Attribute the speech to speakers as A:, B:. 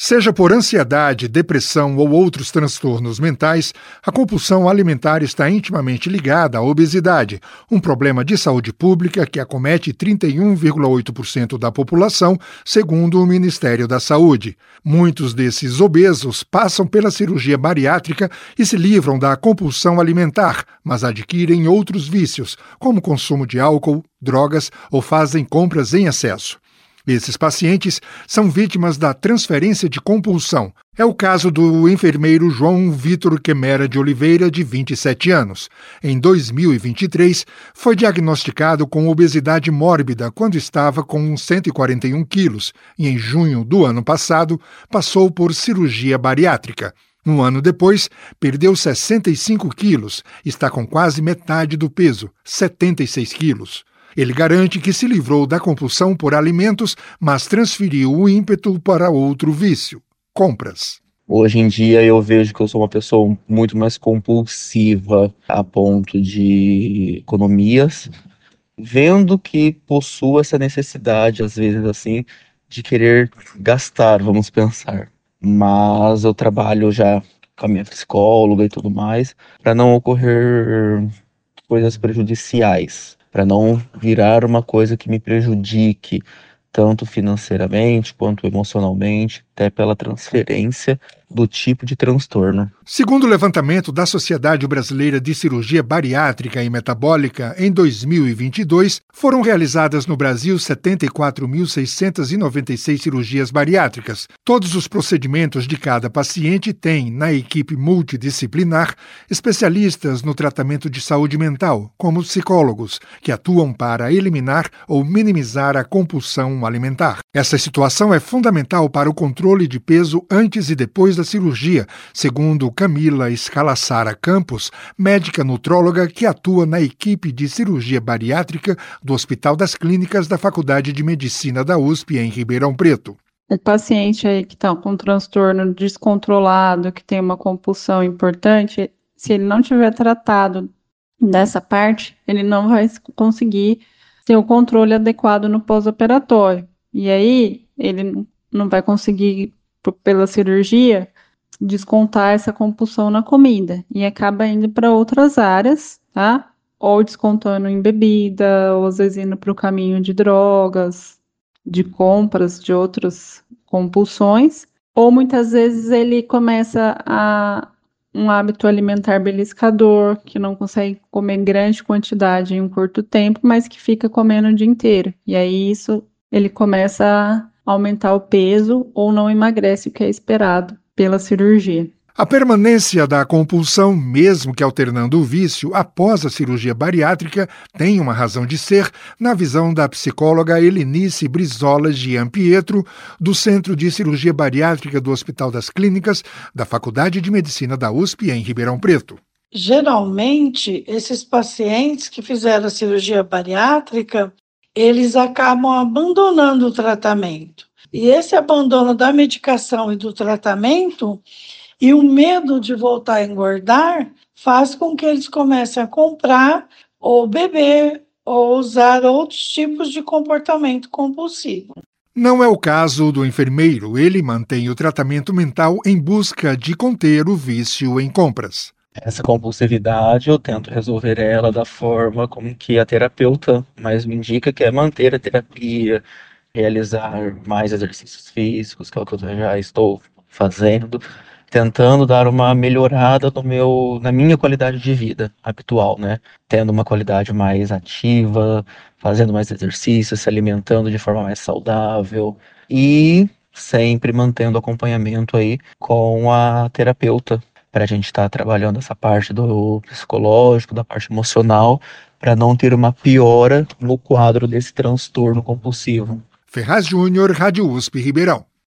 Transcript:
A: Seja por ansiedade, depressão ou outros transtornos mentais, a compulsão alimentar está intimamente ligada à obesidade, um problema de saúde pública que acomete 31,8% da população, segundo o Ministério da Saúde. Muitos desses obesos passam pela cirurgia bariátrica e se livram da compulsão alimentar, mas adquirem outros vícios, como consumo de álcool, drogas ou fazem compras em excesso. Esses pacientes são vítimas da transferência de compulsão. É o caso do enfermeiro João Vitor Quemera de Oliveira, de 27 anos. Em 2023, foi diagnosticado com obesidade mórbida quando estava com 141 quilos e, em junho do ano passado, passou por cirurgia bariátrica. Um ano depois, perdeu 65 quilos, está com quase metade do peso, 76 quilos. Ele garante que se livrou da compulsão por alimentos, mas transferiu o ímpeto para outro vício: compras.
B: Hoje em dia eu vejo que eu sou uma pessoa muito mais compulsiva a ponto de economias, vendo que possuo essa necessidade, às vezes assim, de querer gastar, vamos pensar. Mas eu trabalho já com a minha psicóloga e tudo mais, para não ocorrer coisas prejudiciais, para não virar uma coisa que me prejudique, tanto financeiramente quanto emocionalmente, até pela transferência do tipo de transtorno.
A: Segundo o levantamento da Sociedade Brasileira de Cirurgia Bariátrica e Metabólica, em 2022, foram realizadas no Brasil 74.696 cirurgias bariátricas. Todos os procedimentos de cada paciente têm, na equipe multidisciplinar, especialistas no tratamento de saúde mental, como psicólogos, que atuam para eliminar ou minimizar a compulsão alimentar. Essa situação é fundamental para o controle de peso antes e depois da cirurgia, segundo Camila Escalassara Campos, médica nutróloga que atua na equipe de cirurgia bariátrica do Hospital das Clínicas da Faculdade de Medicina da USP, em Ribeirão Preto.
C: O paciente aí que está com um transtorno descontrolado, que tem uma compulsão importante, se ele não tiver tratado dessa parte, ele não vai conseguir ter o controle adequado no pós-operatório. E aí, ele não vai conseguir, pela cirurgia, descontar essa compulsão na comida. E acaba indo para outras áreas, tá? Ou descontando em bebida, ou às vezes indo para o caminho de drogas, de compras, de outras compulsões. Ou muitas vezes ele começa a um hábito alimentar beliscador, que não consegue comer grande quantidade em um curto tempo, mas que fica comendo o dia inteiro. E aí ele começa a aumentar o peso ou não emagrece o que é esperado pela cirurgia.
A: A permanência da compulsão, mesmo que alternando o vício após a cirurgia bariátrica, tem uma razão de ser, na visão da psicóloga Helenice Brizola Gianpietro, do Centro de Cirurgia Bariátrica do Hospital das Clínicas, da Faculdade de Medicina da USP, em Ribeirão Preto.
D: Geralmente, esses pacientes que fizeram a cirurgia bariátrica, eles acabam abandonando o tratamento. E esse abandono da medicação e do tratamento e o medo de voltar a engordar faz com que eles comecem a comprar ou beber ou usar outros tipos de comportamento compulsivo.
A: Não é o caso do enfermeiro. Ele mantém o tratamento mental em busca de conter o vício em compras.
B: Essa compulsividade eu tento resolver ela da forma como que a terapeuta mais me indica, que é manter a terapia, realizar mais exercícios físicos, que é o que eu já estou fazendo, tentando dar uma melhorada na minha qualidade de vida habitual, né? Tendo uma qualidade mais ativa, fazendo mais exercícios, se alimentando de forma mais saudável e sempre mantendo acompanhamento aí com a terapeuta, para a gente estar trabalhando essa parte do psicológico, da parte emocional, para não ter uma piora no quadro desse transtorno compulsivo.
A: Ferraz Júnior, Rádio USP Ribeirão.